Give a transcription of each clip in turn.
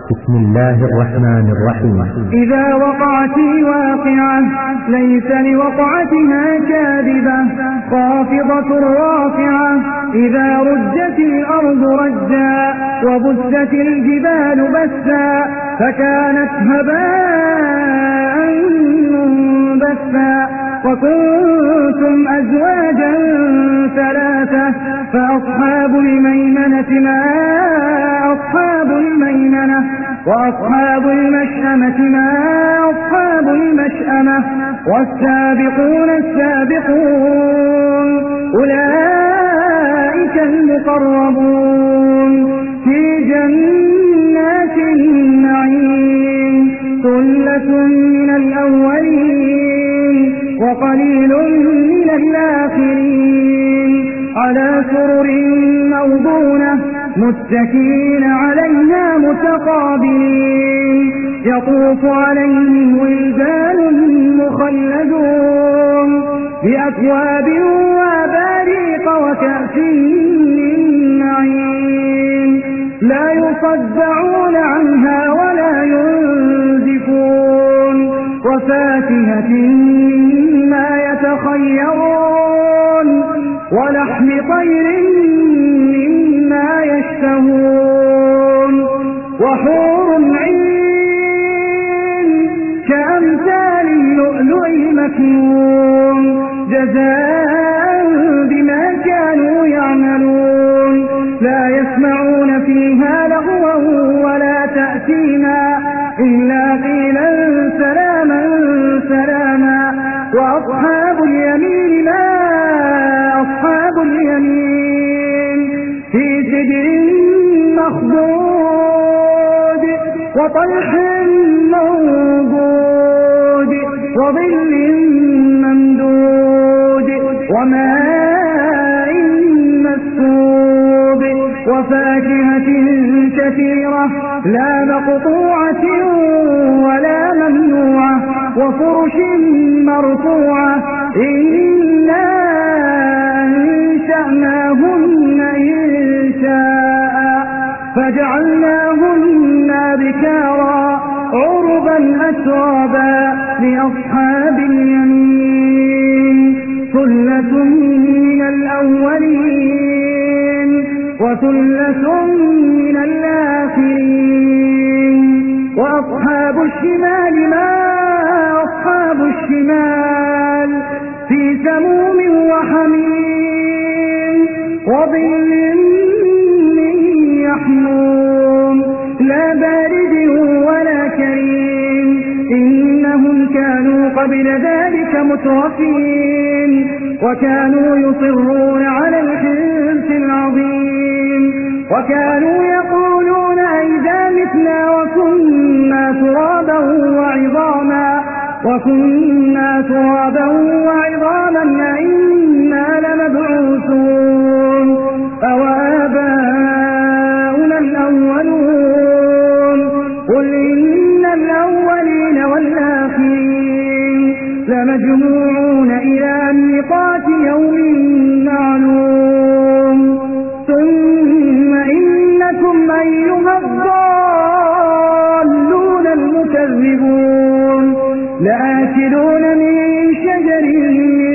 بسم الله الرحمن الرحيم. إذا وقعت الواقعة ليس لوقعتها كاذبة خافضة رافعة إذا رجت الأرض رجا وبست الجبال بسا فكانت هباء منبثا وكنتم أزواجا ثلاثة فأصحاب الميمنة ما أصحاب الميمنة وأصحاب المشأمة ما أصحاب المشأمة والسابقون السابقون أولئك المقربون في جنات النعيم ثلة من الأولين وقليل من الآخرين على سرر موضونة متكئين عليها متقابلين يطوف عليهم ولدان مخلدون بأكواب وأباريق وكأس من معين لا يصدعون عنها ولا ينزفون وفاكهة مما يتخيرون ولحم طير مما يشتهون وحور عين كأمثال اللؤلؤ المكنون جزاء بما كانوا يعملون لا يسمعون فيها لغوا ولا تأثيما إلا قيلا سلاما سلاما وأصحاب اليمين ما أصحاب اليمين في سدر مخضود وطلح منضود وظل ممدود وماء مسكوب وفاكهة كثيرة لا مقطوعة ولا ممنوعة وفرش مرفوعة إنا أنشأناهن إنشاء فجعلناهن بكارا عربا أترابا لأصحاب اليمين ثلة من الأولين وثلة من الآخرين وأصحاب الشمال ما أصحاب الشمال في سموم وحميم وظل من يحموم لا بارد ولا كريم إنهم كانوا قبل ذلك مترفين وكانوا يصرون على الحنث العظيم وكانوا يقولون أئذا متنا وكنا ترابا وعظاما أئنا لمبعوثون أوآباؤنا الأولون قل إن الأولين والآخرين لمجموعون إلى ميقات يوم معلوم ثم إنكم أيها الضالون المكذبون لآكلون من شجر من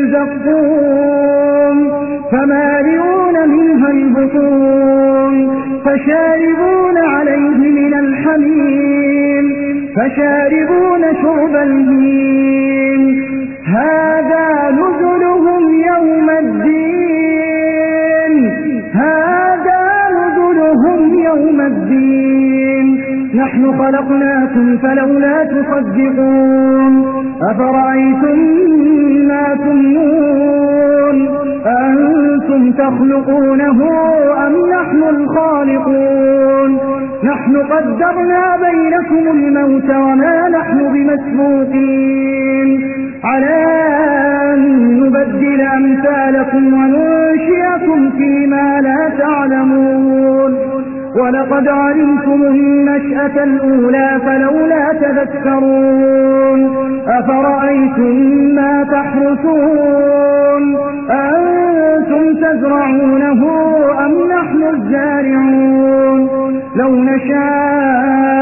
زقوم فمالئون منها البطون فشاربون عليه من الحميم فشاربون شرب الهيم هذا نزلهم يوم الدين هذا نزلهم يوم الدين نحن خلقناكم فلولا تصدقون أفرأيتم ما تمنون أنتم تخلقونه أم نحن الخالقون نحن قدرنا بينكم الموت وما نحن بمسبوقين على أن نبدل أمثالكم وننشئكم فيما لا تعلمون ولقد علمتم النشأة الأولى فلولا تذكرون أفرأيتم ما تحرثون أنتم تزرعونه أم نحن الزارعون لو نشاء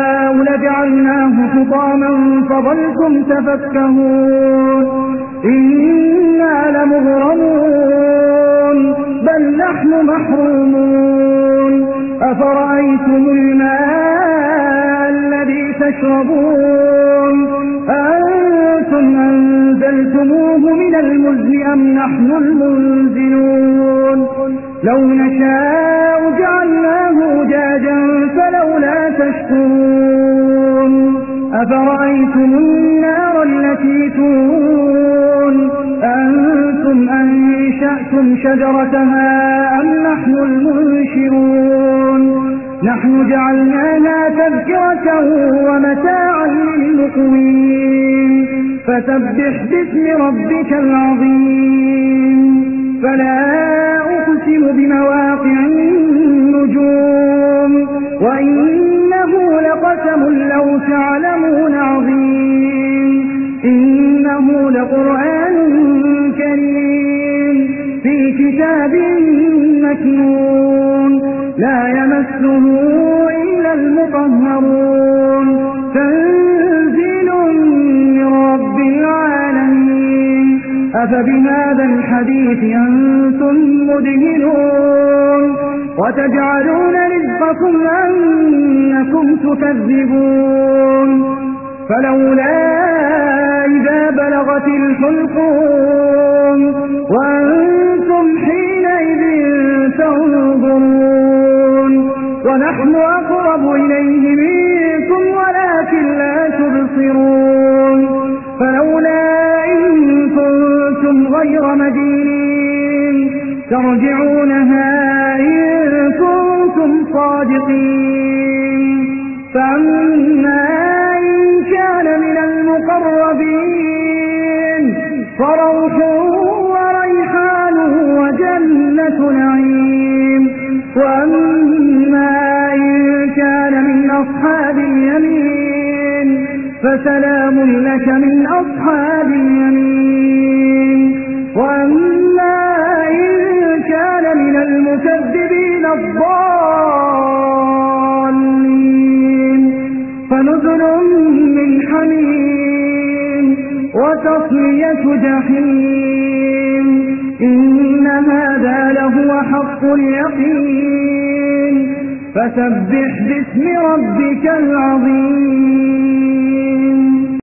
فظلتم تفكهون إنا لمغرمون بل نحن محرومون أفرأيتم الماء الذي تشربون أنتم أنزلتموه من المزن أم نحن المنزلون لو نشاء جعلناه أجاجا فلولا تشكرون أفرأيتم النار التي تورون أنتم أنشأتم شجرتها أم نحن المنشرون نحن جعلناها تذكرة ومتاعا للمقوين فسبح باسم ربك العظيم فلا أقسم بمواقع النجوم وإنه لقسم لو تعلمون عظيم إنه لقرآن كريم في كتاب مكنون لا يمسه إلا المطهرون تنزيل من رب العالمين أفبهذا الحديث أنتم مدهنون وتجعلون رزقكم أنكم تكذبون فلولا إذا بلغت الحلقوم وأنتم حينئذ تنظرون ونحن أقرب إليه منكم ولكن لا تبصرون فلولا إن كنتم غير مدينين ترجعونها إن كنتم صادقين فأما إن كان من المقربين فروح وريحان وجنة نعيم وأما إن كان من أصحاب اليمين فسلام لك من أصحاب اليمين وأما إن كان من المكذبين الضالين فنزل من حميم وتصلية جحيم إن هذا لهو حق اليقين فسبح باسم ربك العظيم